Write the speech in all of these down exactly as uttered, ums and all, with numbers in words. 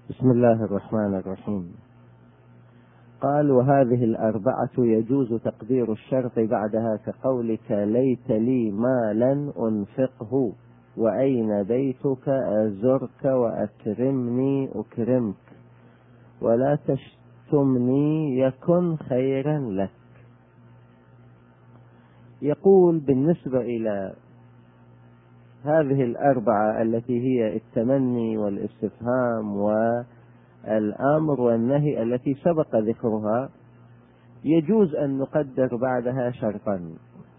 بسم الله الرحمن الرحيم. قال: وهذه الأربعة يجوز تقدير الشرط بعدها كقولك: ليت لي مالا أنفقه، وأين بيتك أزرك، وأكرمني أكرمك، ولا تشتمني يكن خيرا لك. يقول: بالنسبة إلى هذه الأربعة التي هي التمني والاستفهام والأمر والنهي التي سبق ذكرها، يجوز أن نقدر بعدها شرطا.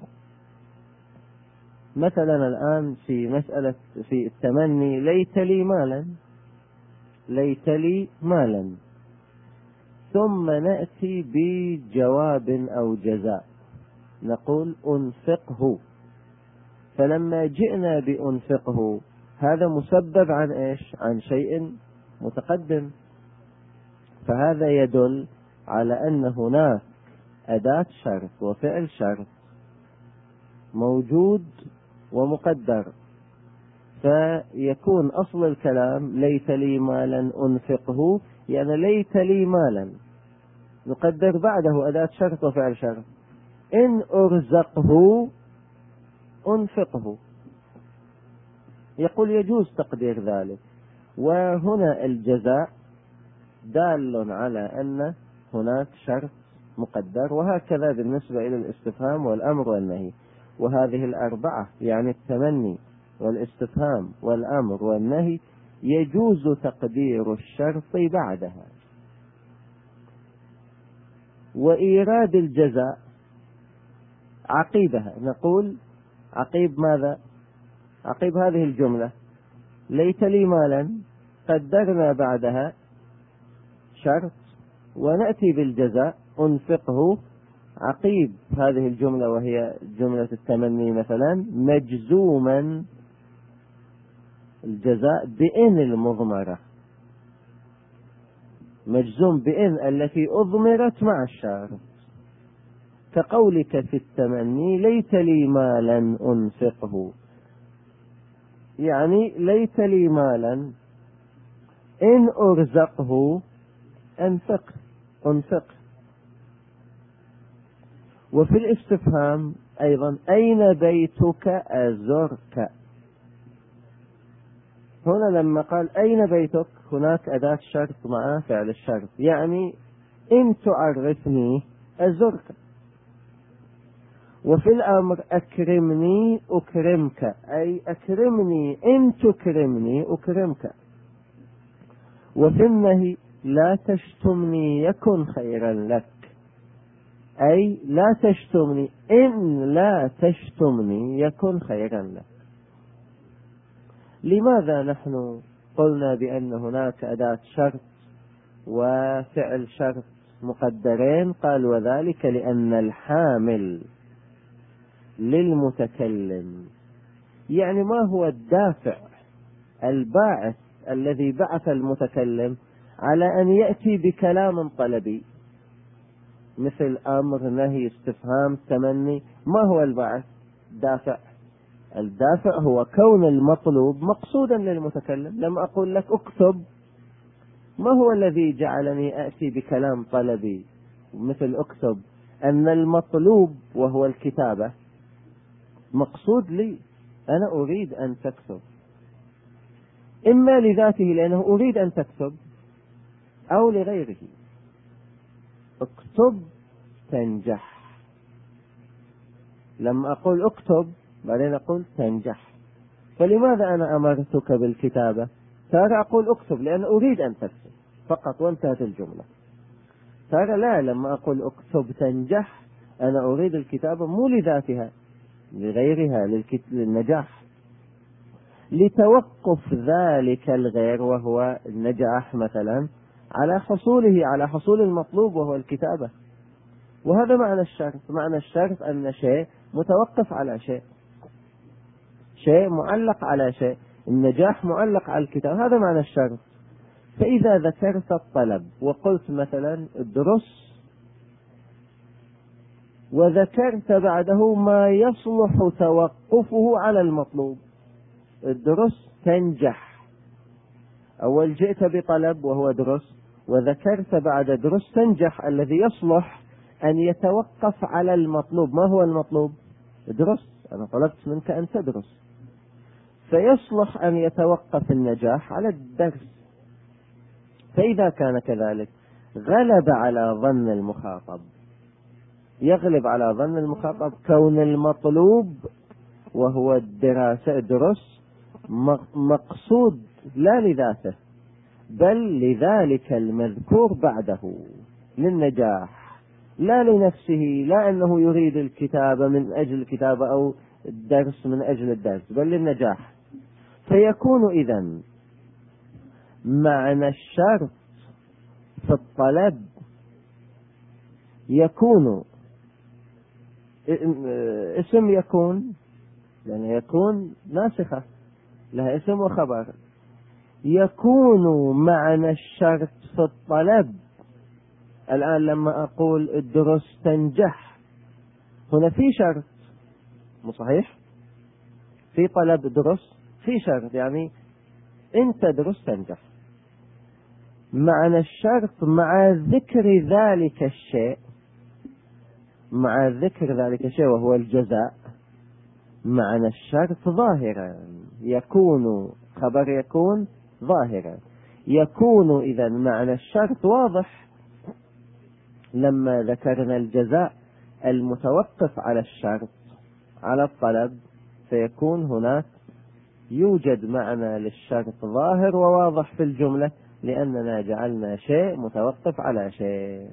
مثلا الآن في مسألة في التمني: ليت لي مالا، ليت لي مالا، ثم نأتي بجواب أو جزاء نقول: أنفقه. فلما جئنا بأنفقه، هذا مسبب عن إيش؟ عن شيء متقدم، فهذا يدل على أن هناك أداة شرط وفعل شرط موجود ومقدر، فيكون أصل الكلام: ليت لي مالا أنفقه، يعني ليت لي مالا، نقدر بعده أداة شرط وفعل شرط. إن أرزقه أنفقه، يقول يجوز تقدير ذلك. وهنا الجزاء دال على أن هناك شرط مقدر، وهكذا بالنسبة إلى الاستفهام والأمر والنهي. وهذه الأربعة يعني التمني والاستفهام والأمر والنهي يجوز تقدير الشرط بعدها. وإيراد الجزاء عقيبها، نقول عقيب ماذا؟ عقيب هذه الجملة: ليت لي مالا، قدرنا بعدها شرط، ونأتي بالجزاء: أنفقه. عقيب هذه الجملة وهي جملة التمني مثلا مجزوما الجزاء بإن المضمرة، مجزوم بإن التي أضمرت مع الشرط، كقولك في التمني: ليت لي مالا أنفقه، يعني ليت لي مالا إن أرزقه أنفق أنفق. وفي الاستفهام أيضا: أين بيتك أزرك. هنا لما قال أين بيتك، هناك أداة شرط مع فعل الشرط، يعني إن تعرفني أزرك. وفي الأمر: أكرمني أكرمك، أي أكرمني إن تكرمني أكرمك. وفي النهي: لا تشتمني يكن خيرا لك، أي لا تشتمني إن لا تشتمني يكن خيرا لك. لماذا نحن قلنا بأن هناك أداة شرط وفعل شرط مقدرين؟ قال: وذلك لأن الحامل للمتكلم، يعني ما هو الدافع الباعث الذي بعث المتكلم على أن يأتي بكلام طلبي مثل أمر نهي استفهام تمني؟ ما هو الباعث؟ دافع. الدافع هو كون المطلوب مقصودا للمتكلم. لما أقول لك اكتب، ما هو الذي جعلني أتي بكلام طلبي مثل اكتب؟ أن المطلوب وهو الكتابة مقصود لي، أنا أريد أن تكتب، إما لذاته لأنه أريد أن تكتب، أو لغيره. اكتب تنجح. لما أقول اكتب بعدين أقول تنجح، فلماذا أنا أمرتك بالكتابة؟ ترى أقول اكتب لأن أريد أن تكتب فقط وانتهت الجملة. ترى لا، لما أقول اكتب تنجح أنا أريد الكتابة مو لذاتها، لغيرها، للنجاح، لتوقف ذلك الغير وهو النجاح مثلا على حصوله، على حصول المطلوب وهو الكتابة. وهذا معنى الشرط. معنى الشرط أن شيء متوقف على شيء، شيء معلق على شيء، النجاح معلق على الكتاب، هذا معنى الشرط. فإذا ذكرت الطلب وقلت مثلا ادرس، وذكرت بعده ما يصلح توقفه على المطلوب: ادرس تنجح، أول جئت بطلب وهو درس، وذكرت بعد درس تنجح الذي يصلح أن يتوقف على المطلوب. ما هو المطلوب؟ درس، أنا طلبت منك أن تدرس، فيصلح أن يتوقف النجاح على الدرس. فإذا كان كذلك غلب على ظن المخاطب، يغلب على ظن المخاطب كون المطلوب وهو الدراسة درس مقصود لا لذاته بل لذلك المذكور بعده للنجاح، لا لنفسه، لا أنه يريد الكتابة من أجل الكتابة أو الدرس من أجل الدرس، بل للنجاح. فيكون إذن معنى الشرط في الطلب يكون اسم يكون، لأن يكون ناسخة لها اسم وخبر. يكون معنى الشرط في الطلب، الآن لما أقول الدرس تنجح، هنا في شرط، مو صحيح؟ في طلب درس في شرط، يعني أنت درس تنجح. معنى الشرط مع ذكر ذلك الشيء، مع ذكر ذلك الشيء وهو الجزاء، معنى الشرط ظاهرا، يكون خبر يكون ظاهرا. يكون إذا معنى الشرط واضح لما ذكرنا الجزاء المتوقف على الشرط على الطلب، فيكون هناك يوجد معنى للشرط ظاهر وواضح في الجملة، لأننا جعلنا شيء متوقف على شيء.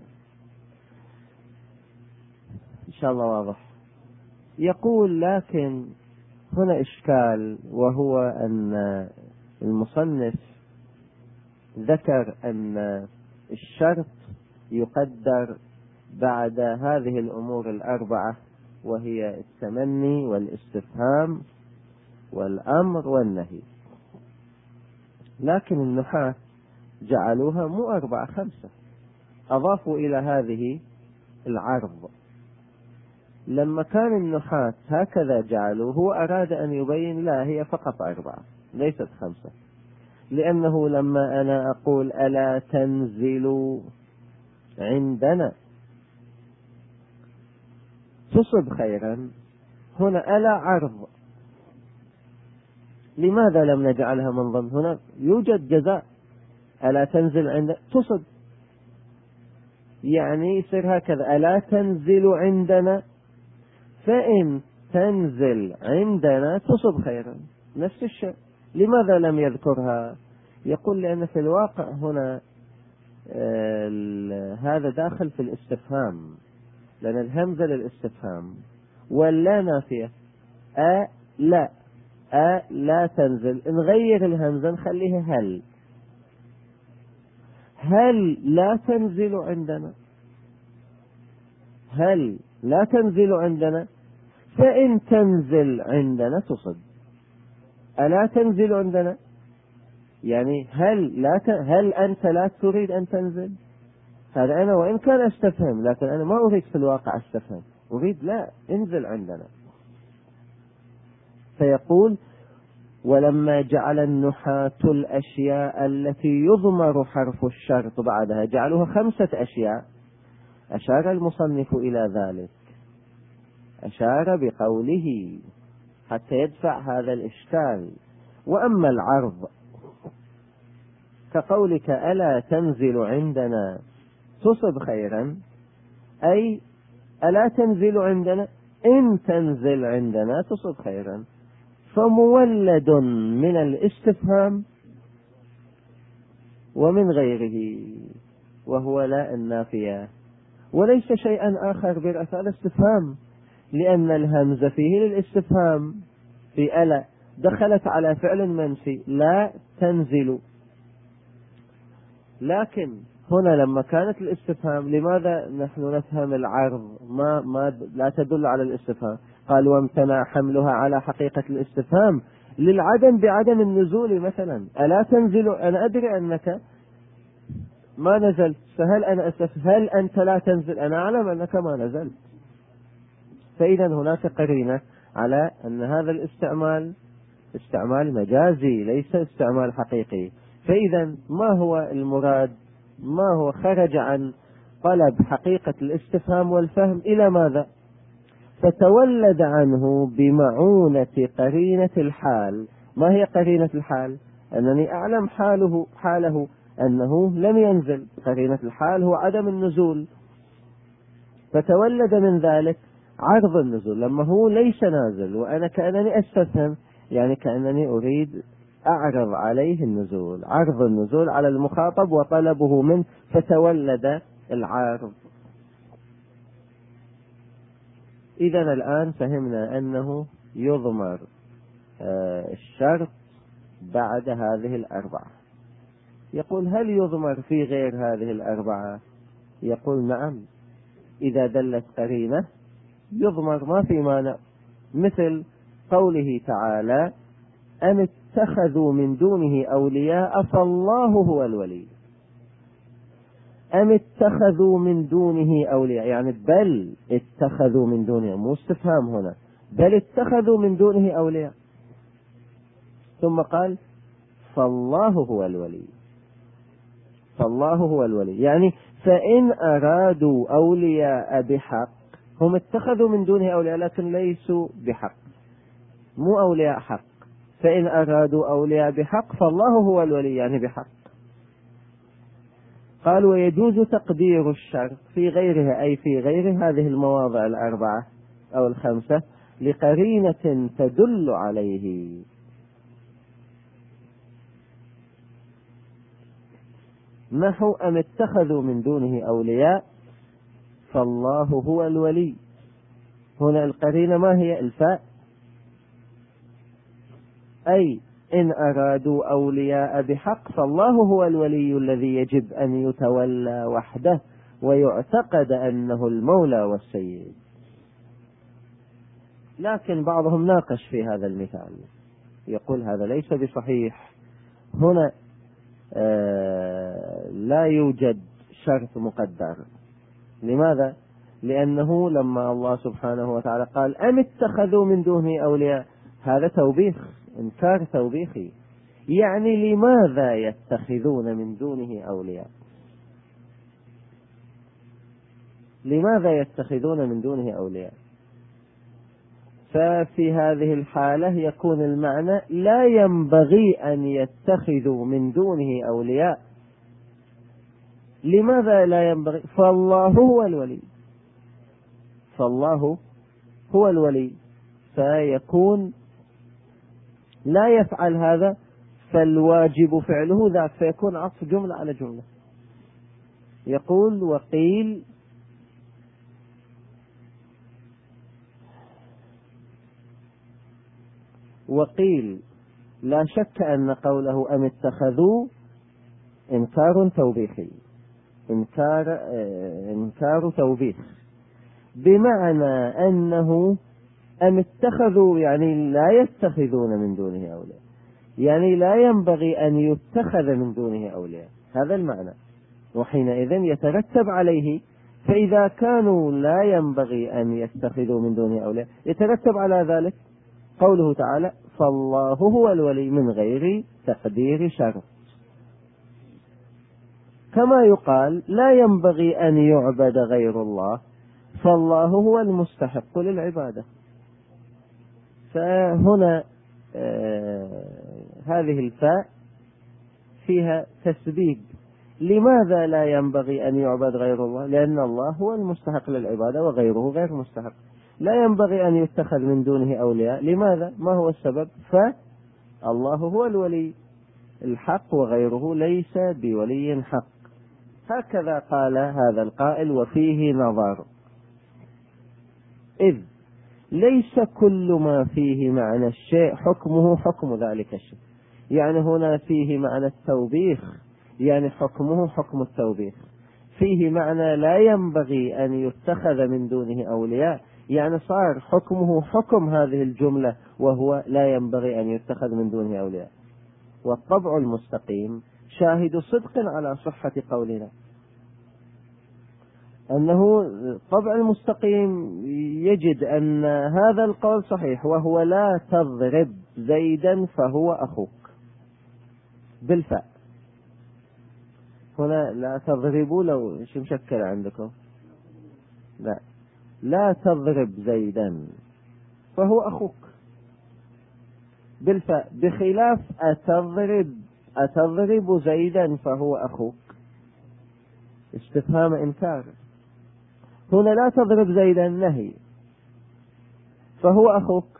إن شاء الله واضح. يقول لكن هنا إشكال، وهو أن المصنف ذكر أن الشرط يقدر بعد هذه الأمور الأربعة، وهي التمني والاستفهام والأمر والنهي، لكن النحاة جعلوها مو أربعة خمسة، أضافوا إلى هذه العرض. لما كان النحاة هكذا جعلوه، هو أراد أن يبين لا، هي فقط أربعة ليست خمسة، لأنه لما أنا أقول ألا تنزل عندنا تصب خيرا، هنا ألا عرض، لماذا لم نجعلها من ضمن؟ هنا يوجد جزاء، ألا تنزل عندنا تصب، يعني يصير هكذا ألا تنزل عندنا، فإن تنزل عندنا تصب خيرا، نفس الشيء. لماذا لم يذكرها؟ يقول لأن في الواقع هنا آه هذا داخل في الاستفهام، لأن الهمزة للاستفهام ولا نافية. أ لا أ لا تنزل، نغير الهمزة نخليها هل، هل لا تنزل عندنا، هل لا تنزل عندنا، فإن تنزل عندنا تصب. ألا تنزل عندنا يعني هل لا ت... هل أنت لا تريد أن تنزل؟ هذا أنا وإن كان أستفهم، لكن أنا ما أريد في الواقع أستفهم، أريد لا انزل عندنا. فيقول ولما جعل النحاة الأشياء التي يضمر حرف الشرط بعدها جعلوها خمسة أشياء، أشار المصنف إلى ذلك، أشار بقوله حتى يدفع هذا الإشكال. وأما العرض كقولك ألا تنزل عندنا تصب خيرا، أي ألا تنزل عندنا إن تنزل عندنا تصب خيرا، فمولد من الاستفهام ومن غيره، وهو لا النافية، وليس شيئا آخر برأس الاستفهام، لأن الهمزة فيه للاستفهام في ألا دخلت على فعل منفي لا تنزل. لكن هنا لما كانت الاستفهام، لماذا نحن نفهم العرض ما, ما لا تدل على الاستفهام؟ قال وامتنع حملها على حقيقة الاستفهام للعدم بعدم النزول. مثلا ألا تنزل، أنا أدري أنك ما نزلت، فهل أنا أستفهم هل أنت لا تنزل، أنا أعلم أنك ما نزلت. فإذا هناك قرينة على أن هذا الاستعمال استعمال مجازي ليس استعمال حقيقي. فإذا ما هو المراد؟ ما هو خرج عن طلب حقيقة الاستفهام والفهم إلى ماذا؟ فتولد عنه بمعونة قرينة الحال. ما هي قرينة الحال؟ أنني أعلم حاله حاله أنه لم ينزل. قرينة الحال هو عدم النزول، فتولد من ذلك عرض النزول لما هو ليس نازل، وأنا كأنني أستفهم، يعني كأنني أريد أعرض عليه النزول، عرض النزول على المخاطب وطلبه منه، فتولد العارض. إذا الآن فهمنا أنه يضمر الشرط بعد هذه الأربعة. يقول هل يضمر في غير هذه الأربعة؟ يقول نعم، إذا دلت قرينة يضمر ما في مانع، مثل قوله تعالى أم اتخذوا من دونه أولياء فالله هو الولي. أم اتخذوا من دونه أولياء، يعني بل اتخذوا من دونه، مو استفهام هنا، بل اتخذوا من دونه أولياء. ثم قال فالله هو الولي، فالله هو الولي، يعني فإن أرادوا أولياء بحق، هم اتخذوا من دونه أولياء لكن ليسوا بحق، مو أولياء حق، فإن أرادوا أولياء بحق فالله هو الولي، يعني بحق. قال ويجوز تقدير الشرط في غيرها، أي في غير هذه المواضع الأربعة أو الخمسة، لقرينة تدل عليه. نحو أم اتخذوا من دونه أولياء فالله هو الولي. هنا القرينة ما هي؟ الفاء، أي إن أرادوا أولياء بحق فالله هو الولي الذي يجب أن يتولى وحده ويعتقد أنه المولى والسيد. لكن بعضهم ناقش في هذا المثال، يقول هذا ليس بصحيح، هنا آه لا يوجد شرط مقدر. لماذا؟ لأنه لما الله سبحانه وتعالى قال أم اتخذوا من دونه أولياء، هذا توبيخ، إنكار توبيخي، يعني لماذا يتخذون من دونه أولياء؟ لماذا يتخذون من دونه أولياء؟ ففي هذه الحالة يكون المعنى لا ينبغي أن يتخذوا من دونه أولياء. لماذا لا ينبغي؟ فالله هو الولي، فالله هو الولي، فيكون لا يفعل هذا فالواجب فعله ذاك، فيكون عطف جملة على جملة. يقول وقيل وقيل لا شك أن قوله أم اتخذوا إنكار توبيخي، إنكار إنكار توبيخ، بمعنى أنه أم اتخذوا يعني لا يتخذون من دونه أولياء، يعني لا ينبغي أن يتخذ من دونه أولياء، هذا المعنى. وحينئذ يترتب عليه، فإذا كانوا لا ينبغي أن يتخذوا من دونه أولياء يترتب على ذلك قوله تعالى فالله هو الولي من غير تقدير شرط. كما يقال لا ينبغي أن يعبد غير الله فالله هو المستحق للعبادة. فهنا آه هذه الفاء فيها تسبيب. لماذا لا ينبغي أن يعبد غير الله؟ لأن الله هو المستحق للعبادة وغيره غير مستحق. لا ينبغي أن يتخذ من دونه أولياء. لماذا؟ ما هو السبب؟ فالله هو الولي الحق وغيره ليس بولي حق. هكذا قال هذا القائل وفيه نظر، إذ ليس كل ما فيه معنى الشيء حكمه حكم ذلك الشيء. يعني هنا فيه معنى التوبيخ، يعني حكمه حكم التوبيخ. فيه معنى لا ينبغي أن يتخذ من دونه أولياء، يعني صار حكمه حكم هذه الجملة، وهو لا ينبغي أن يتخذ من دونه أولياء. والطبع المستقيم شاهد صدق على صحة قولنا، أنه طبع المستقيم يجد أن هذا القول صحيح، وهو لا تضرب زيدا فهو أخوك بالفاء. هنا لا تضربوا، لو شو مشكلة عندكم؟ لا، لا تضرب زيدا فهو أخوك بالفاء، بخلاف أتضرب أتضرب زيدا فهو أخوك، استفهام إنكار. هنا لا تضرب زيدا نهي، فهو أخوك،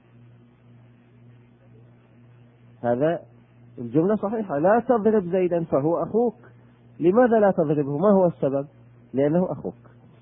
هذا الجملة صحيحة. لا تضرب زيدا فهو أخوك. لماذا لا تضربه؟ ما هو السبب؟ لأنه أخوك.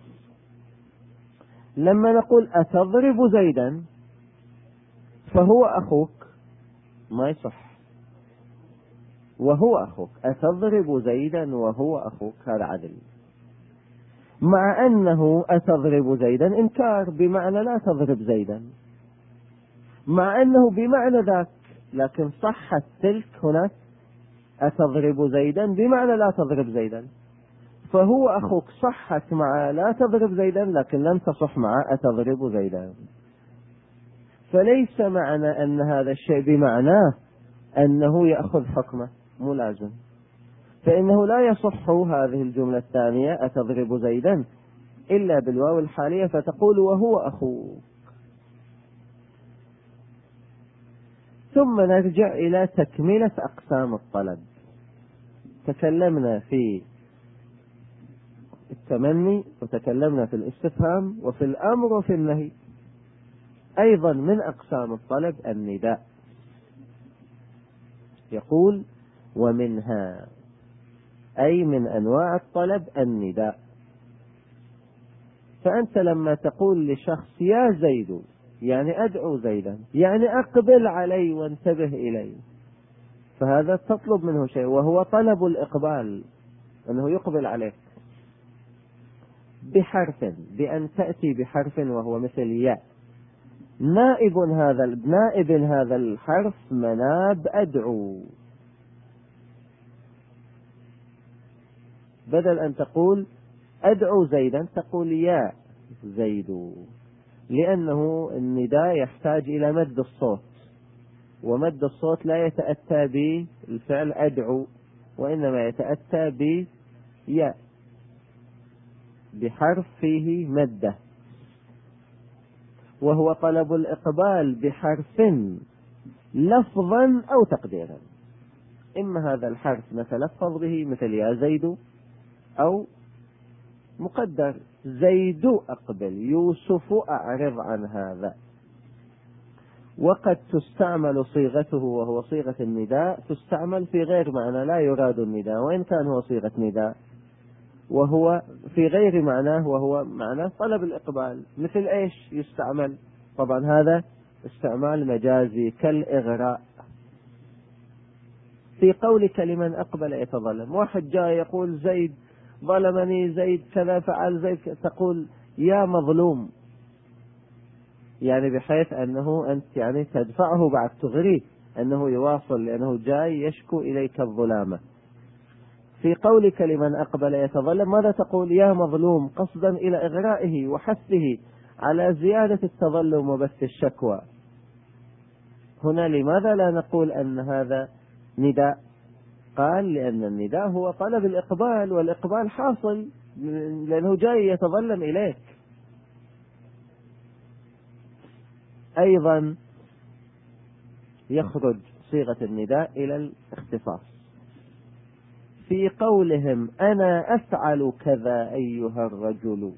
لما نقول أتضرب زيدا فهو أخوك ما يصح، وهو أخوك. أتضرب زيدا وهو أخوك هذا عدل، مع أنه أتضرب زيدا إنكار بمعنى لا تضرب زيدا، مع أنه بمعنى ذاك، لكن صحت تلك هناك أتضرب زيدا بمعنى لا تضرب زيدا، فهو أخوك صحت مع لا تضرب زيدا لكن لم تصح مع أتضرب زيدا. فليس معنى أن هذا الشيء بمعناه أنه يأخذ حكمه، مو لازم. فإنه لا يصح هذه الجملة الثانية أتضرب زيدا إلا بالواو الحالية، فتقول وهو أخوك. ثم نرجع إلى تكملة أقسام الطلب. تكلمنا في التمني، وتكلمنا في الاستفهام، وفي الأمر، وفي النهي. أيضا من أقسام الطلب النداء. يقول ومنها، أي من أنواع الطلب النداء. فأنت لما تقول لشخص يا زيد، يعني أدعو زيدا، يعني أقبل علي وانتبه إلي، فهذا تطلب منه شيء، وهو طلب الإقبال، أنه يقبل عليك بحرف، بأن تأتي بحرف وهو مثل ياء. نائب هذا نائب هذا الحرف مناب أدعو. بدل أن تقول أدعو زيدا تقول يا زيد، لأنه النداء يحتاج إلى مد الصوت، ومد الصوت لا يتأتى بالفعل أدعو، وإنما يتأتى ب يا، بحرف فيه مدة، وهو طلب الإقبال بحرف لفظا أو تقديرا. إما هذا الحرف نتلفظ به مثل يا زيد، أو مقدر زيد أقبل، يوسف أعرض عن هذا. وقد تستعمل صيغته وهو صيغة النداء، تستعمل في غير معنى لا يراد النداء، وإن كان هو صيغة نداء، وهو في غير معناه وهو معناه طلب الإقبال. مثل إيش يستعمل؟ طبعا هذا استعمال مجازي كالإغراء. في قولك لمن أقبل يتظلم، واحد جاء يقول زيد ظلمني، زيد كذا فعل زيد، تقول يا مظلوم، يعني بحيث أنه أنت يعني تدفعه بعد تغريه أنه يواصل، لأنه جاي يشكو إليك الظلامة. في قولك لمن أقبل يتظلم، ماذا تقول؟ يا مظلوم، قصدا إلى إغرائه وحثه على زيادة التظلم وبث الشكوى. هنا لماذا لا نقول أن هذا نداء؟ قال لأن النداء هو طلب الإقبال، والإقبال حاصل لأنه جاي يتظلم إليك. أيضا يخرج صيغة النداء إلى الاختصاص في قولهم أنا أفعل كذا أيها الرجل.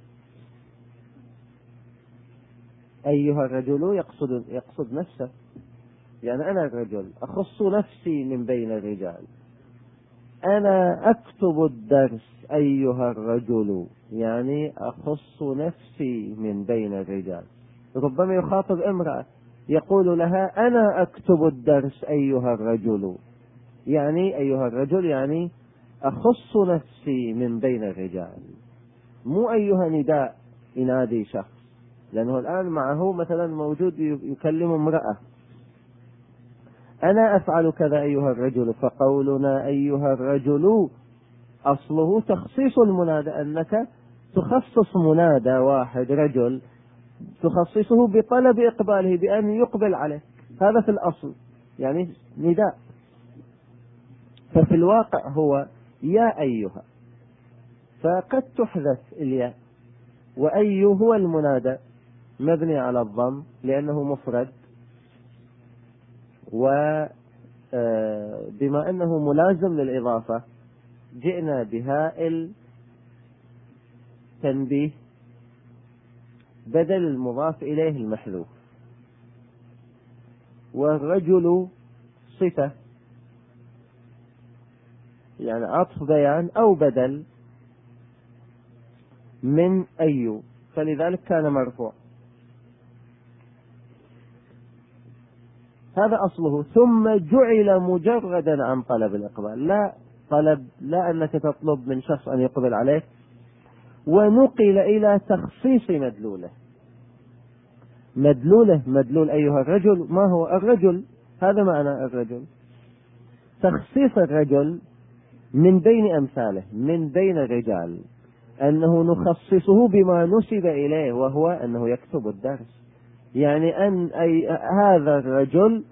أيها الرجل يقصد, يقصد نفسه، يعني أنا الرجل أخص نفسي من بين الرجال. أنا أكتب الدرس أيها الرجل، يعني أخص نفسي من بين الرجال. ربما يخاطب امرأة يقول لها أنا أكتب الدرس أيها الرجل، يعني أيها الرجل يعني أخص نفسي من بين الرجال، مو أيها نداء ينادي شخص، لأنه الآن معه مثلا موجود يكلم امرأة. أنا أفعل كذا أيها الرجل، فقولنا أيها الرجل أصله تخصيص المنادى، أنك تخصص منادى واحد رجل تخصصه بطلب إقباله، بأن يقبل عليه، هذا في الأصل يعني نداء. ففي الواقع هو يا أيها، فقد تحذف الياء، وأي هو المنادى مبني على الضم لأنه مفرد، وبما أنه ملازم للإضافة جئنا بهاء التنبيه بدل المضاف إليه المحذوف. والرجل صفة يعني عطف بيان أو بدل من أي، فلذلك كان مرفوع. هذا أصله. ثم جعل مجردا عن طلب الإقبال، لا طلب، لا أنك تطلب من شخص أن يقبل عليك، ونقل إلى تخصيص مدلوله. مدلوله مدلول أيها الرجل، ما هو الرجل؟ هذا معنى الرجل، تخصيص الرجل من بين أمثاله، من بين الرجال، أنه نخصصه بما نسب إليه وهو أنه يكتب الدرس. يعني أن أي هذا الرجل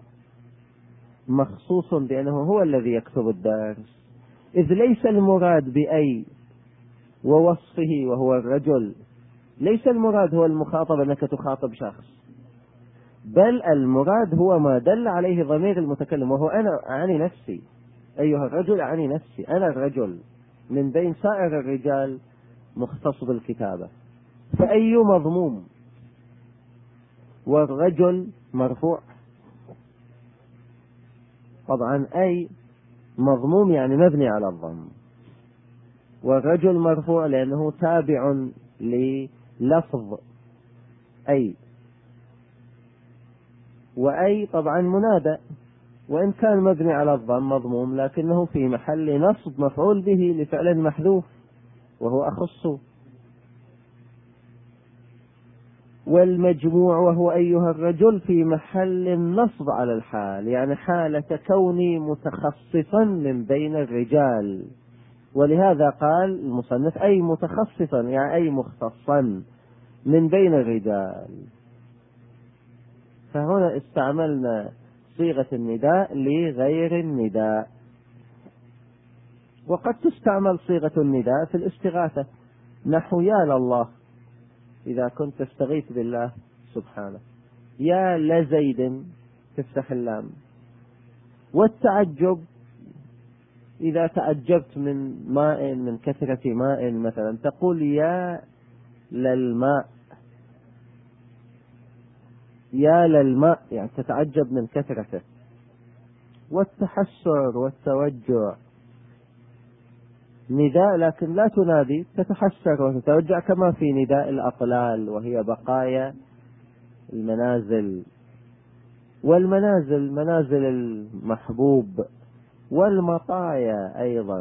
مخصوص بأنه هو الذي يكتب الدرس، إذ ليس المراد بأي ووصفه وهو الرجل، ليس المراد هو المخاطب أنك تخاطب شخص، بل المراد هو ما دل عليه ضمير المتكلم، وهو أنا أعني نفسي. أيها الرجل أعني نفسي، أنا الرجل من بين سائر الرجال مختص بالكتابة. فأي مضموم، والرجل مرفوع. طبعا أي مضموم يعني مبني على الضم، والرجل مرفوع لأنه تابع للفظ أي. وأي طبعا منادى، وإن كان مبني على الضم مضموم لكنه في محل نصب مفعول به لفعل محذوف وهو أخص. والمجموع وهو أيها الرجل في محل النصب على الحال، يعني حالة كوني متخصصا من بين الرجال، ولهذا قال المصنف أي متخصصا يعني أي مختصا من بين الرجال. فهنا استعملنا صيغة النداء لغير النداء. وقد تستعمل صيغة النداء في الاستغاثة، نحو يا لله إذا كنت تستغيث بالله سبحانه، يا لزيد تفتح اللام. والتعجب إذا تعجبت من ماء، من كثرة ماء مثلا، تقول يا للماء، يا للماء يعني تتعجب من كثرته. والتحسر والتوجع نداء لكن لا تنادي، تتحسر وتتوجع، كما في نداء الأطلال وهي بقايا المنازل. والمنازل منازل المحبوب، والمطايا أيضا،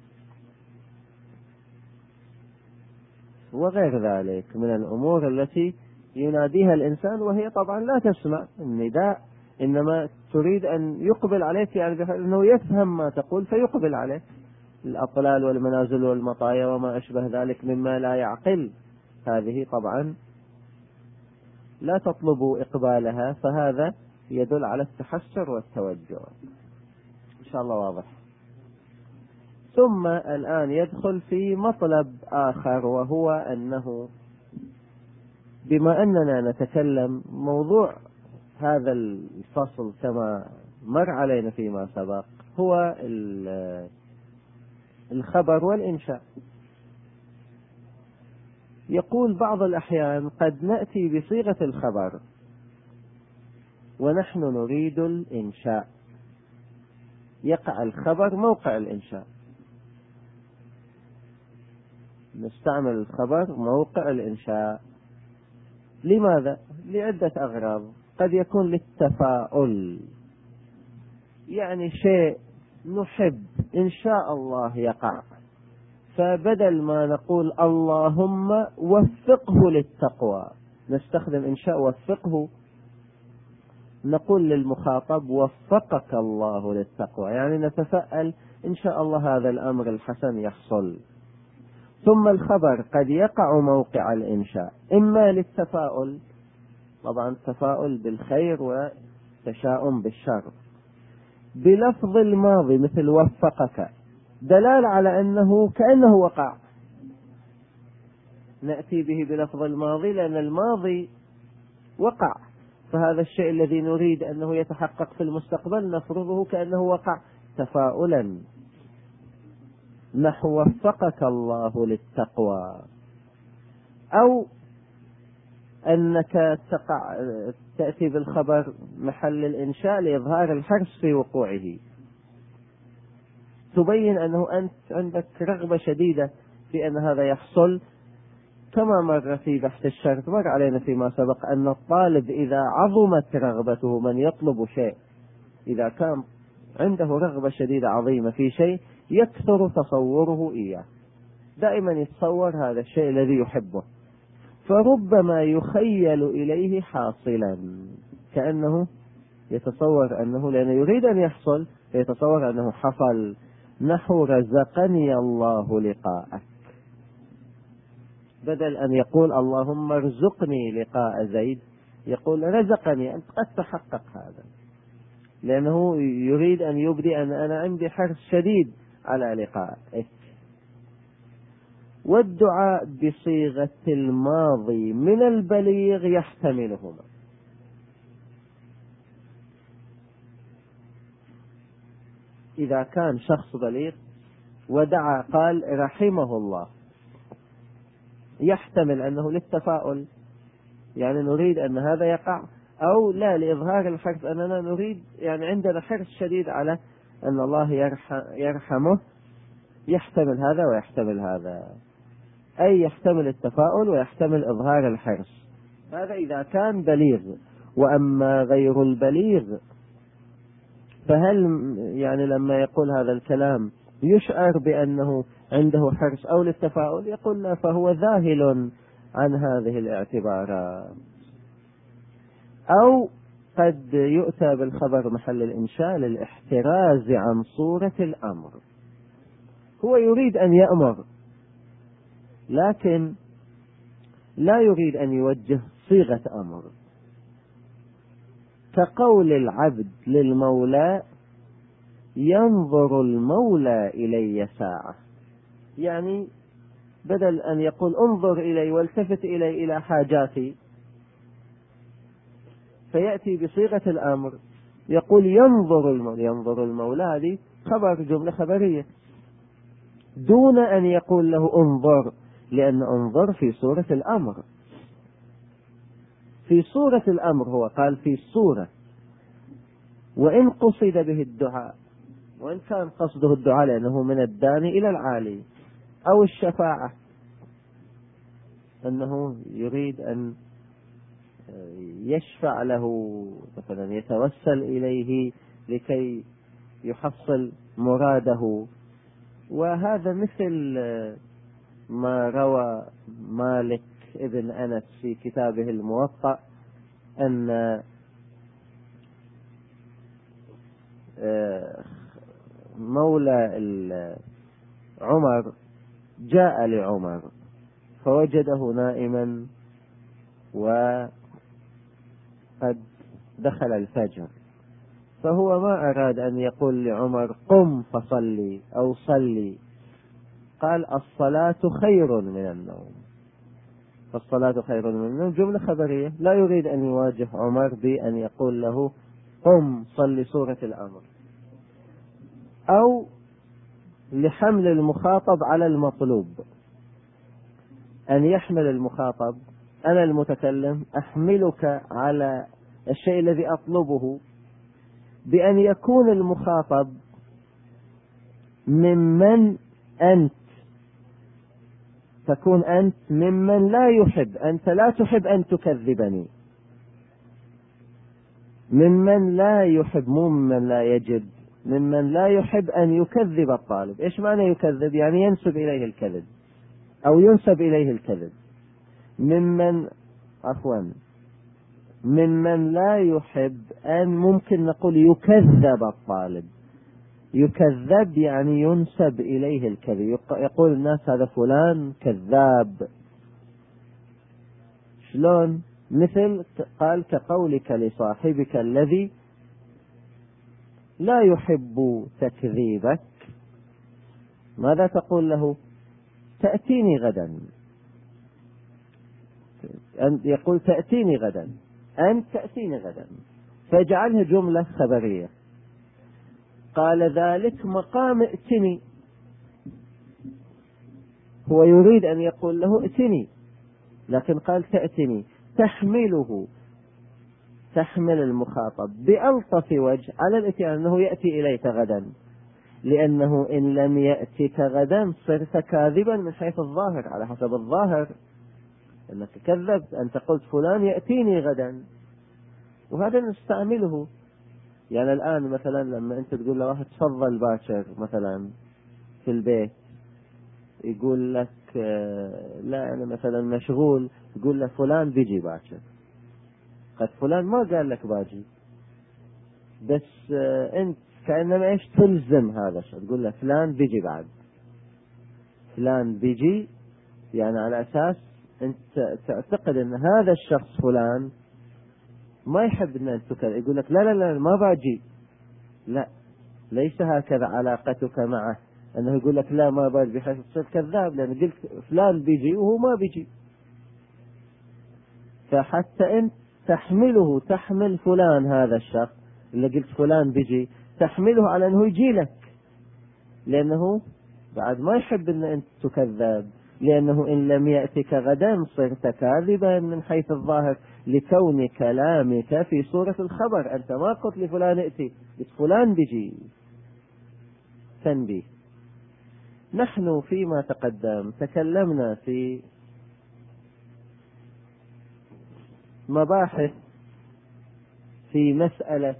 وغير ذلك من الأمور التي يناديها الإنسان وهي طبعا لا تسمع النداء، إنما تريد أن يقبل عليك، يعني أنه يفهم ما تقول فيقبل عليك. الأطلال والمنازل والمطايا وما أشبه ذلك مما لا يعقل، هذه طبعا لا تطلب إقبالها، فهذا يدل على التحسر والتوجع. إن شاء الله واضح. ثم الآن يدخل في مطلب آخر، وهو أنه بما أننا نتكلم موضوع هذا الفصل كما مر علينا فيما سبق هو الخبر والإنشاء. يقول بعض الأحيان قد نأتي بصيغة الخبر ونحن نريد الإنشاء، يقع الخبر موقع الإنشاء، نستعمل الخبر موقع الإنشاء. لماذا؟ لعدة أغراض. قد يكون للتفاؤل، يعني شيء نحب إن شاء الله يقع، فبدل ما نقول اللهم وفقه للتقوى نستخدم إن شاء وفقه، نقول للمخاطب وفقك الله للتقوى، يعني نتفائل إن شاء الله هذا الأمر الحسن يحصل. ثم الخبر قد يقع موقع الإنشاء إما للتفاؤل، طبعا التفاؤل بالخير وتشاؤم بالشر، بلفظ الماضي مثل وفقك، دلالة على أنه كأنه وقع. نأتي به بلفظ الماضي لأن الماضي وقع، فهذا الشيء الذي نريد أنه يتحقق في المستقبل نفرضه كأنه وقع تفاؤلا، نحو وفقك الله للتقوى، أو أنك تقع تأتي بالخبر محل الإنشاء لإظهار الحرص في وقوعه، تبين أنه أنت عندك رغبة شديدة في أن هذا يحصل. كما مر في بحث الشرط، مر علينا فيما سبق أن الطالب إذا عظمت رغبته، من يطلب شيء إذا كان عنده رغبة شديدة عظيمة في شيء يكثر تصوره إياه، دائما يتصور هذا الشيء الذي يحبه، فربما يخيل إليه حاصلا، كأنه يتصور أنه لأنه يريد أن يحصل يتصور أنه حصل، نحو رزقني الله لقاءك، بدل أن يقول اللهم ارزقني لقاء زيد يقول رزقني، أنت قد تحقق هذا، لأنه يريد أن يبدي أن أنا عندي حرص شديد على لقائك. والدعاء بصيغة الماضي من البليغ يحتملهما، إذا كان شخص بليغ ودعا قال رحمه الله يحتمل أنه للتفاؤل، يعني نريد أن هذا يقع، أو لا لإظهار الحرص أننا نريد يعني عندنا حرص شديد على أن الله يرحمه، يحتمل هذا ويحتمل هذا، أي يحتمل التفاؤل ويحتمل إظهار الحرص، هذا إذا كان بليغ. وأما غير البليغ فهل يعني لما يقول هذا الكلام يشعر بأنه عنده حرص أو للتفاؤل؟ يقول لا، فهو ذاهل عن هذه الاعتبارات. أو قد يؤتى بالخبر محل الإنشاء للاحتراز عن صورة الأمر، هو يريد أن يأمر لكن لا يريد أن يوجه صيغة أمر، كقول العبد للمولى ينظر المولى إلي ساعة، يعني بدل أن يقول انظر إلي والتفت إلي إلى حاجاتي، فيأتي بصيغة الأمر يقول ينظر المولى. ينظر المولى هذه خبر، جملة خبرية، دون أن يقول له انظر، لأن انظر في صورة الأمر، في صورة الأمر، هو قال في الصورة، وإن قصد به الدعاء، وإن كان قصده الدعاء لأنه من الداني إلى العالي، أو الشفاعة أنه يريد أن يشفع له مثلا، يتوسل إليه لكي يحصل مراده. وهذا مثل ما روى مالك ابن أنس في كتابه الموطأ أن مولى عمر جاء لعمر فوجده نائما وقد دخل الفجر، فهو ما أراد أن يقول لعمر قم فصلي أو صلي، قال الصلاة خير من النوم، فالصلاة خير من النوم جملة خبرية، لا يريد أن يواجه عمر بأن يقول له قم صلي سورة الأمر. أو لحمل المخاطب على المطلوب، أن يحمل المخاطب، أنا المتكلم أحملك على الشيء الذي أطلبه، بأن يكون المخاطب ممن أنت، تكون أنت ممن لا يحب، أنت لا تحب أن تكذبني، ممن لا يحب، مو ممن لا يجب، ممن لا يحب أن يكذب الطالب. إيش معنى يكذب؟ يعني ينسب إليه الكذب أو ينسب إليه الكذب. ممن عفوا ممن لا يحب أن ممكن نقول يكذب الطالب، يكذب يعني ينسب إليه الكذب، يقول الناس هذا فلان كذاب. شلون؟ مثل قال كقولك لصاحبك الذي لا يحب تكذيبك، ماذا تقول له؟ تأتيني غدا. يقول تأتيني غدا، أنت تأتيني غدا، فاجعلها جملة خبرية. قال ذلك مقام ائتني، هو يريد أن يقول له ائتني، لكن قال تأتني، تحمله، تحمل المخاطب بألطف وجه على الاتيان، أنه يأتي إليك غدا، لأنه إن لم يأتك غدا صرت كاذبا من حيث الظاهر، على حسب الظاهر أنك كذبت، أنت قلت فلان يأتيني غدا، وهذا نستعمله. يعني الآن مثلا لما أنت تقول له واحد تفضل باكر مثلا في البيت، يقول لك لا أنا مثلا مشغول، تقول له فلان بيجي باكر، قد فلان ما قال لك باجي، بس أنت كأنما إيش تلزم هذا الشيء، تقول له فلان بيجي بعد، فلان بيجي، يعني على أساس أنت تعتقد أن هذا الشخص فلان ما يحب أن أنت تكذب، يقول لك لا لا لا ما باجي، لا، ليس هكذا علاقتك معه، أنه يقول لك لا ما باجي بحيث تصير كذاب، لأن قلت فلان بيجي وهو ما بيجي. فحتى أنت تحمله، تحمل فلان هذا الشخص اللي قلت فلان بيجي، تحمله على أنه يجي لك، لأنه بعد ما يحب أن أنت تكذب، لأنه إن لم يأتك غدا صرت كاذبا من حيث الظاهر، لكون كلامك في صورة الخبر، أنت ما قلت لفلان ائتي، قلت فلان بيجي. تنبيه، نحن فيما تقدم تكلمنا في مباحث في مسألة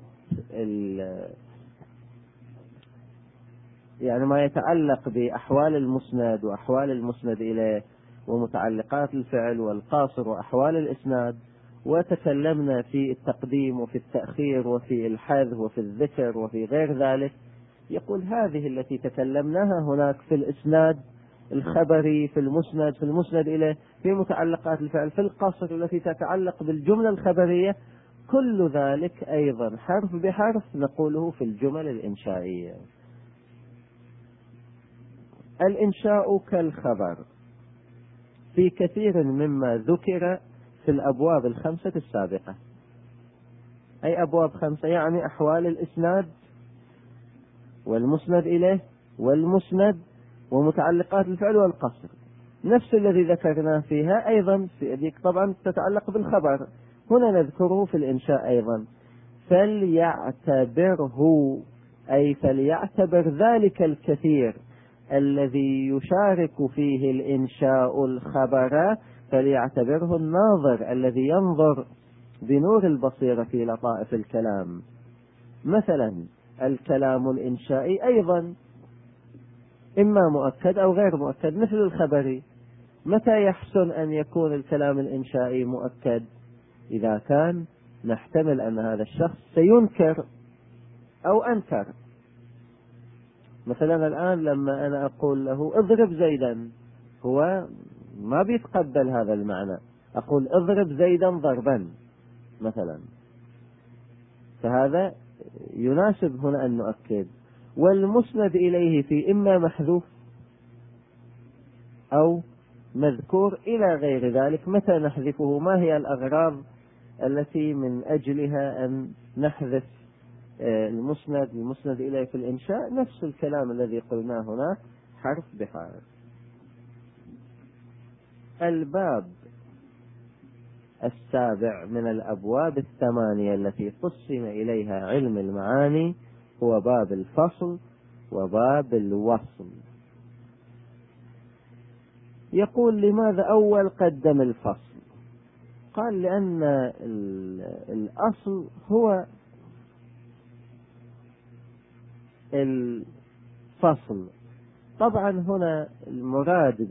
يعني ما يتعلق بأحوال المسند وأحوال المسند إليه ومتعلقات الفعل والقاصر وأحوال الإسناد، وتكلمنا في التقديم وفي التأخير وفي الحذف وفي الذكر وفي غير ذلك. يقول هذه التي تكلمناها هناك في الإسناد الخبري، في المسند، في المسند إليه، في متعلقات الفعل، في القصر التي تتعلق بالجملة الخبرية، كل ذلك أيضا حرف بحرف نقوله في الجمل الإنشائية. الإنشاء كالخبر في كثير مما ذكر في الأبواب الخمسة السابقة. أي أبواب خمسة؟ يعني أحوال الإسناد والمسند إليه والمسند ومتعلقات الفعل والقصر، نفس الذي ذكرناه فيها أيضا في ذيك طبعا تتعلق بالخبر، هنا نذكره في الإنشاء أيضا. فليعتبره، أي فليعتبر ذلك الكثير الذي يشارك فيه الإنشاء الخبر، فليعتبره الناظر الذي ينظر بنور البصيرة في لطائف الكلام. مثلا الكلام الإنشائي أيضا إما مؤكد أو غير مؤكد مثل الخبري. متى يحسن أن يكون الكلام الإنشائي مؤكد؟ إذا كان نحتمل أن هذا الشخص سينكر أو أنكر. مثلا الآن لما أنا أقول له اضرب زيدا، هو ما بيتقبل هذا المعنى، أقول اضرب زيدا ضربا مثلا، فهذا يناسب هنا أن نؤكد. والمسند إليه في إما محذوف أو مذكور إلى غير ذلك، متى نحذفه؟ ما هي الأغراض التي من أجلها أن نحذف المسند المسند إليه في الإنشاء؟ نفس الكلام الذي قلناه هنا حرف بحرف. الباب السابع من الأبواب الثمانية التي قسم إليها علم المعاني هو باب الفصل وباب الوصل. يقول لماذا أول قدم الفصل؟ قال لأن الأصل هو الفصل. طبعا هنا المراد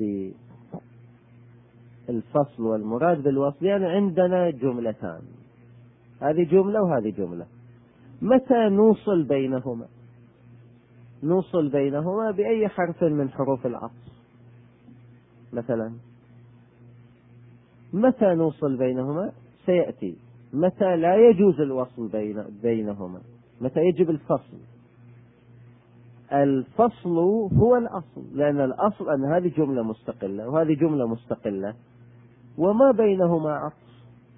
بالفصل والمراد بالوصل، يعني عندنا جملتان، هذه جملة وهذه جملة، متى نوصل بينهما؟ نوصل بينهما بأي حرف من حروف العطف. مثلا متى نوصل بينهما سيأتي. متى لا يجوز الوصل بين بينهما، متى يجب الفصل. الفصل هو الأصل، لأن الأصل أن هذه جملة مستقلة وهذه جملة مستقلة وما بينهما عطف.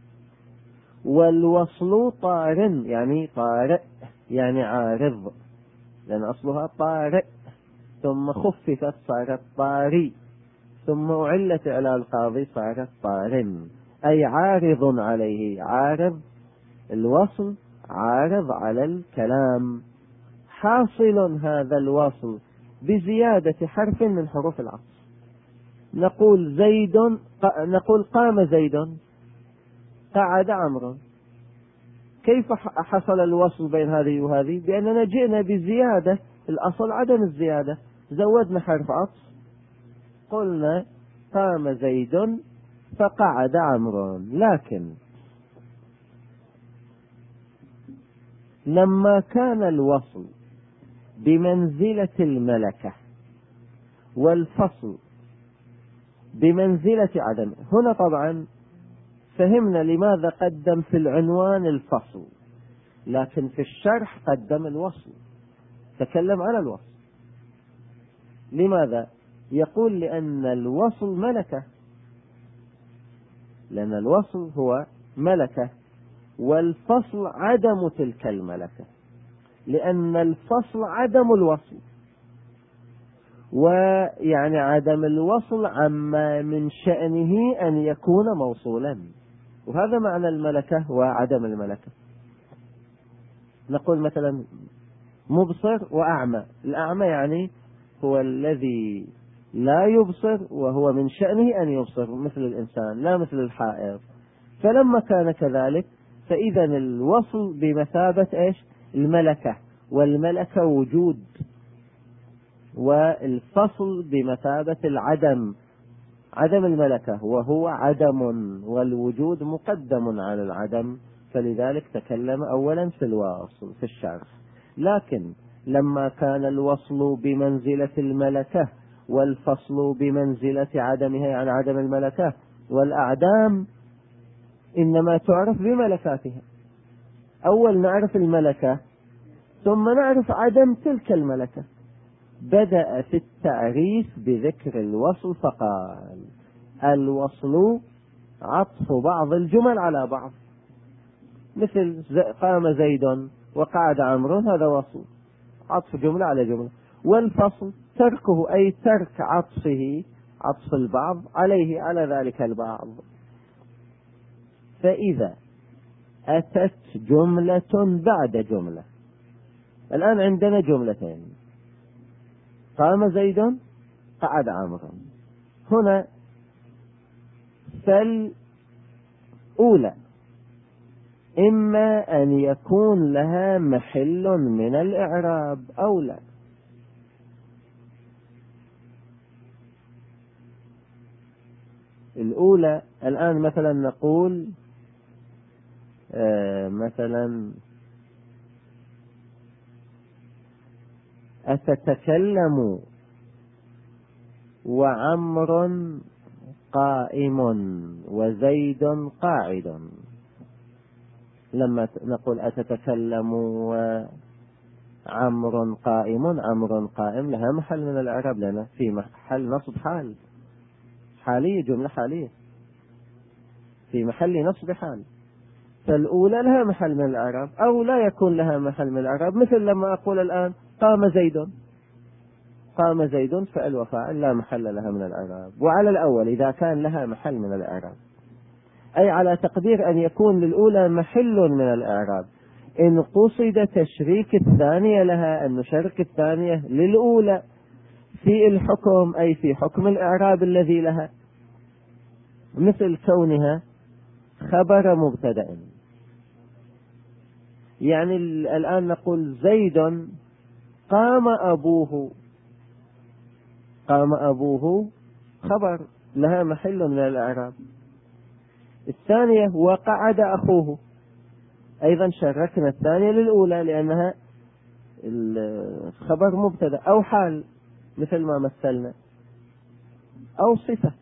والوصل طار، يعني طارئ، يعني عارض، لأن أصلها طارئ ثم خففت صارت طاري ثم أعلت على القاضي صارت طار، أي عارض عليه. عارض الوصل عارض على الكلام. حاصل هذا الوصل بزيادة حرف من حروف العطف. نقول زيد، نقول قام زيد، قعد عمرو. كيف حصل الوصل بين هذه وهذه؟ بأننا جئنا بزيادة الأصل عدم الزيادة، زودنا حرف عطف، قلنا قام زيد فقعد عمرو. لكن لما كان الوصل بمنزلة الملكة والفصل بمنزلة عدم، هنا طبعا فهمنا لماذا قدم في العنوان الفصل، لكن في الشرح قدم الوصل، تكلم على الوصل. لماذا؟ يقول لأن الوصل ملكة، لأن الوصل هو ملكة والفصل عدم تلك الملكة، لأن الفصل عدم الوصل، ويعني عدم الوصل عما من شأنه أن يكون موصولا، وهذا معنى الملكة وعدم الملكة. نقول مثلا مبصر وأعمى. الأعمى يعني هو الذي لا يبصر وهو من شأنه أن يبصر مثل الإنسان لا مثل الحائض. فلما كان كذلك فإذا الوصل بمثابة إيش؟ الملكة، والملكة وجود، والفصل بمثابة العدم، عدم الملكة وهو عدم، والوجود مقدم على العدم، فلذلك تكلم أولا في الوصل في الشرح. لكن لما كان الوصل بمنزلة الملكة والفصل بمنزلة عدمها، يعني عدم الملكة، والأعدام إنما تعرف بملكاتها، أول نعرف الملكة ثم نعرف عدم تلك الملكة. بدأ في التعريف بذكر الوصل فقال الوصل عطف بعض الجمل على بعض، مثل قام زيد وقعد عمرو، هذا وصل عطف جملة على جملة. والفصل تركه، أي ترك عطفه، عطف البعض عليه على ذلك البعض. فإذا أتت جملة بعد جملة، الآن عندنا جملتين، قام زيد قعد عمرو. هنا فالأولى إما أن يكون لها محل من الإعراب أو لا. الأولى الآن مثلا نقول آه مثلا أتتكلم وعمر قائم وزيد قاعد. لما نقول أتتكلم وعمر قائم، عمر قائم لها محل من الإعراب، لنا في محل نصب حال، حالية، جملة حالية في محل نصب حال. فالأولى لها محل من الإعراب أو لا يكون لها محل من الإعراب، مثل لما أقول الآن قام زيد، قام زيد فعل وفاعل لا محل لها من الإعراب. وعلى الأول إذا كان لها محل من الإعراب، أي على تقدير أن يكون للأولى محل من الإعراب، إن قصد تشريك الثانية لها، أن نشرك الثانية للأولى في الحكم، أي في حكم الإعراب الذي لها، مثل كونها خبر مبتدأ. يعني الآن نقول زيد قام أبوه، قام أبوه خبر لها محل من الإعراب. الثانية وقعد أخوه، أيضا شركنا الثانية للأولى لأنها الخبر مبتدأ أو حال مثل ما مثلنا، أو صفة.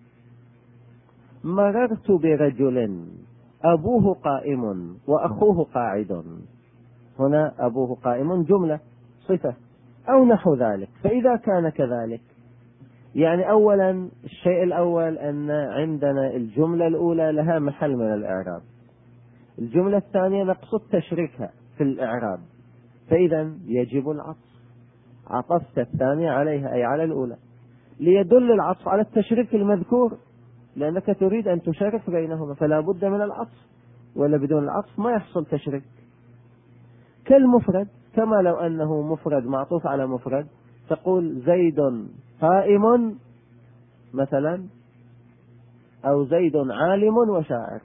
مررت برجل أبوه قائم وأخوه قاعد، هنا أبوه قائم جملة صفة، أو نحو ذلك. فإذا كان كذلك، يعني أولا الشيء الأول أن عندنا الجملة الأولى لها محل من الإعراب، الجملة الثانية نقصد تشريكها في الإعراب، فإذا يجب العطف. عطفت الثانية عليها أي على الأولى، ليدل العطف على التشريك المذكور، لأنك تريد أن تشارك بينهما فلا بد من العطف، ولا بدون العطف ما يحصل تشريك. كالمفرد، كما لو أنه مفرد معطوف على مفرد، تقول زيد قائم مثلا، أو زيد عالم وشاعر،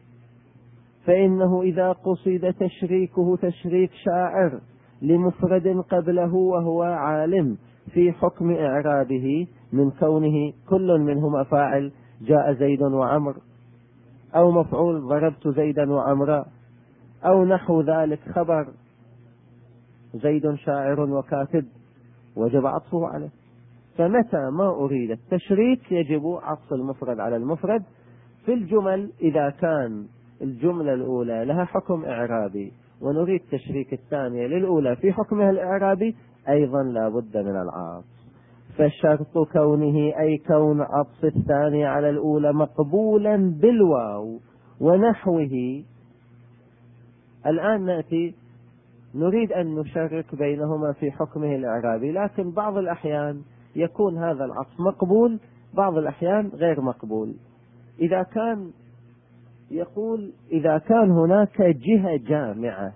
فإنه إذا قصد تشريكه تشريك شاعر لمفرد قبله وهو عالم في حكم إعرابه من كونه كل منهما فاعل جاء زيد وعمر، أو مفعول ضربت زيدا وعمرا، أو نحو ذلك خبر زيد شاعر وكاتب، وجب عطفه عليه. فمتى ما أريد التشريك يجب عطف المفرد على المفرد في الجمل. إذا كان الجملة الأولى لها حكم إعرابي ونريد تشريك الثانية للأولى في حكمها الإعرابي أيضا لا بد من العطف. فشرط كونه أي كون عطف الثانية على الأولى مقبولا بالواو ونحوه. الآن نأتي نريد أن نشرك بينهما في حكمه الإعرابي، لكن بعض الأحيان يكون هذا العطف مقبول، بعض الأحيان غير مقبول. إذا كان يقول إذا كان هناك جهة جامعة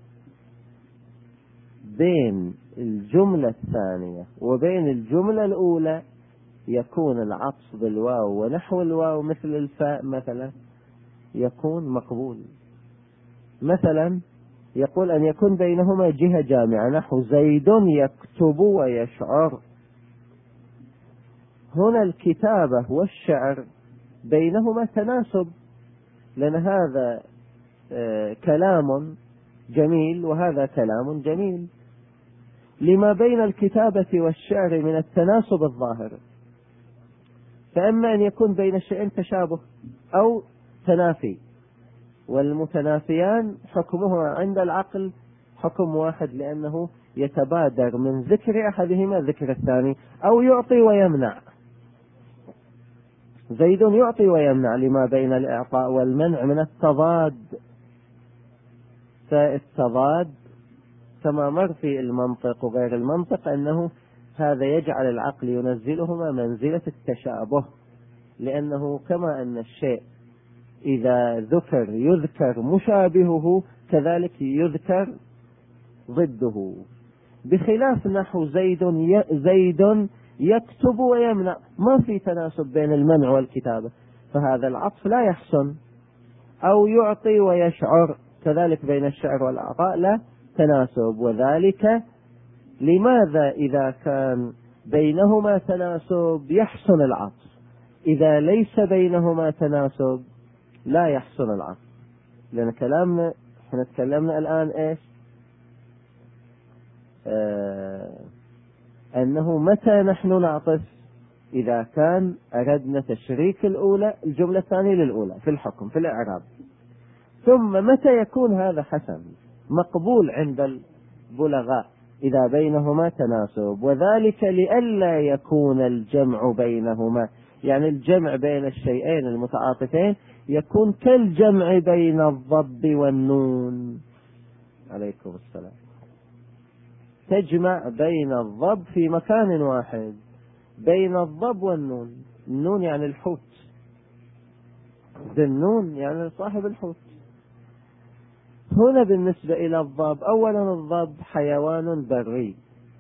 بين الجملة الثانية وبين الجملة الأولى يكون العطف بالواو ونحو الواو مثل الفاء مثلا يكون مقبول. مثلا يقول أن يكون بينهما جهة جامعة، نحو زيد يكتب ويشعر. هنا الكتابة والشعر بينهما تناسب، لأن هذا كلام جميل وهذا كلام جميل، لما بين الكتابة والشعر من التناسب الظاهر. فأما أن يكون بين الشيئين تشابه أو تنافي، والمتنافيان حكمهما عند العقل حكم واحد، لأنه يتبادر من ذكر أحدهما ذكر الثاني، أو يعطي ويمنع. زيد يعطي ويمنع لما بين الإعطاء والمنع من التضاد. فالتضاد كما مر في المنطق وغير المنطق أنه هذا يجعل العقل ينزلهما منزلة التشابه، لأنه كما أن الشيء إذا ذكر يذكر مشابهه كذلك يذكر ضده، بخلاف نحو زيد زيد يكتب ويمنع، ما في تناسب بين المنع والكتابة، فهذا العطف لا يحسن. أو يعطي ويشعر كذلك بين الشعر والعطاء لا تناسب. وذلك لماذا؟ إذا كان بينهما تناسب يحسن العطف، إذا ليس بينهما تناسب لا يحسن العطف. لأن كلامنا احنا تكلمنا الآن ايش؟ آه أنه متى نحن نعطف؟ إذا كان أردنا تشريك الأولى الجملة الثانية للأولى في الحكم في الإعراب. ثم متى يكون هذا حسن مقبول عند البلغاء؟ إذا بينهما تناسب، وذلك لئلا يكون الجمع بينهما، يعني الجمع بين الشيئين المتعاطفين يكون كالجمع بين الضب والنون. عليكم السلام. تجمع بين الضب في مكان واحد، بين الضب والنون. النون يعني الحوت، النون يعني صاحب الحوت. هنا بالنسبة إلى الضب، أولا الضب حيوان بري،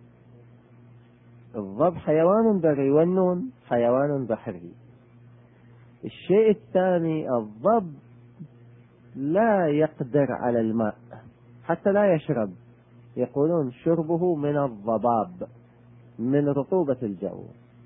الضب حيوان بري، والنون حيوان بحري. الشيء الثاني الضب لا يقدر على الماء حتى لا يشرب، يقولون شربه من الضباب من رطوبة الجو.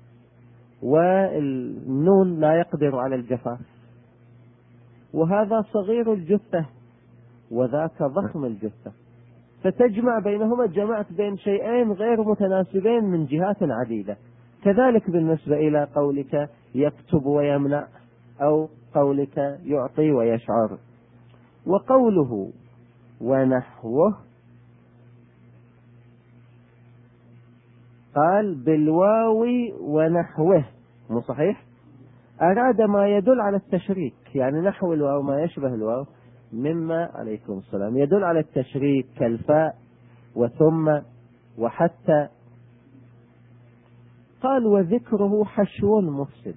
والنون لا يقدر على الجفاف، وهذا صغير الجثة وذاك ضخم الجثة، فتجمع بينهما، جمعت بين شيئين غير متناسبين من جهات عديدة. كذلك بالنسبة إلى قولك يكتب ويمنع، أو قولك يعطي ويشعر. وقوله ونحوه قال بالواو ونحوه، مو صحيح؟ أراد ما يدل على التشريك، يعني نحو الواو ما يشبه الواو مما عليكم السلام يدل على التشريك كالفاء وثم وحتى. قال وذكره حشو مفسد،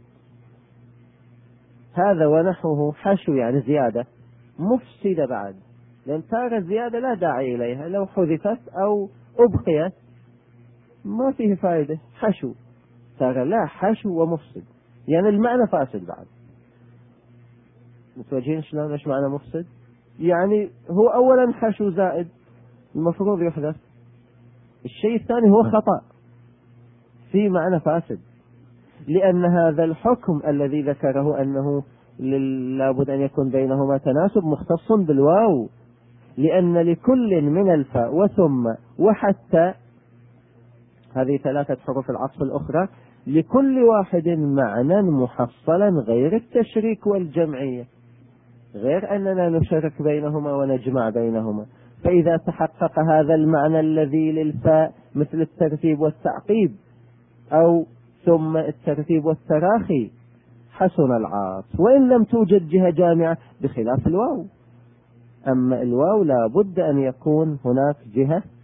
هذا ونحوه حشو يعني زيادة مفسدة بعد، لأن تارة الزيادة لا داعي إليها، لو حذفت أو أبقيت ما فيه فائدة. حشو تارة لا، حشو ومفسد يعني المعنى فاسد بعد. متوجهين شلون؟ ايش معنى مفسد؟ يعني هو أولا حشو زائد المفروض يحذف، الشيء الثاني هو خطأ في معنى فاسد، لأن هذا الحكم الذي ذكره أنه لابد أن يكون بينهما تناسب مختص بالواو، لأن لكل من الفاء وثم وحتى هذه ثلاثة حروف العطف الأخرى لكل واحد معنى محصلا غير التشريك والجمعية، غير أننا نشرك بينهما ونجمع بينهما. فإذا تحقق هذا المعنى الذي للفاء مثل الترتيب والتعقيب أو ثم الترتيب والتراخي حسن العاطف، وإن لم توجد جهة جامعة بخلاف الواو. أما الواو لا بد أن يكون هناك جهة